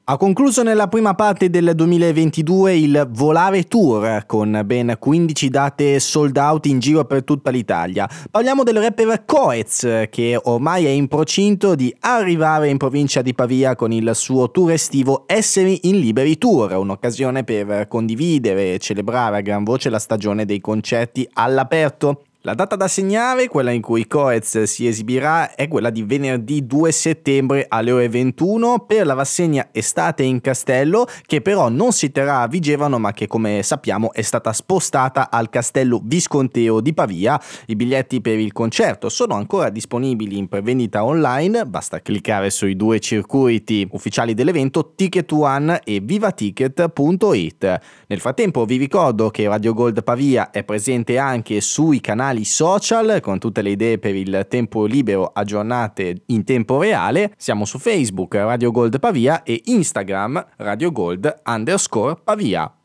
Ha concluso nella prima parte del 2022 il Volare Tour con ben 15 date sold out in giro per tutta l'Italia. Parliamo del rapper Coez, che ormai è in procinto di arrivare in provincia di Pavia con il suo tour estivo Esseri in Liberi Tour, un'occasione per condividere e celebrare a gran voce la stagione dei concerti all'aperto. La data da segnare, quella in cui Coez si esibirà, è quella di venerdì 2 settembre alle ore 21 per la rassegna Estate in Castello, che però non si terrà a Vigevano ma che, come sappiamo, è stata spostata al Castello Visconteo di Pavia. I biglietti per il concerto sono ancora disponibili in prevendita online, basta cliccare sui due circuiti ufficiali dell'evento Ticket One e vivaticket.it. Nel frattempo vi ricordo che Radio Gold Pavia è presente anche sui canali social con tutte le idee per il tempo libero aggiornate in tempo reale. Siamo su Facebook Radio Gold Pavia e Instagram Radio Gold _Pavia.